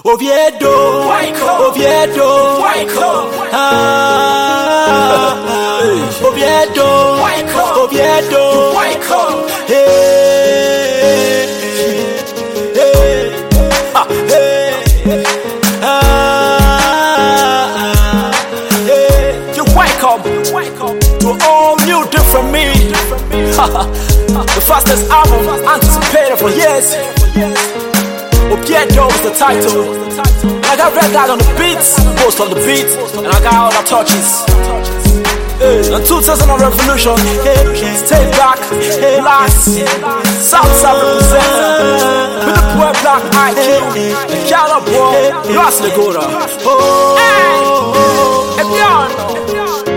Oviedo, Oviedo, Oviedo, Oviedo, hey, you're welcome to all new different me. The fastest album anticipated for years. Oviedo is the title. And I got Red Light on the beats, most on the beat, and I got all the touches. And 2000 on Revolution, stay back, relax. Southside represent with the boy Black IQ, the Cala boy, Ras Legora. Hey, beyond.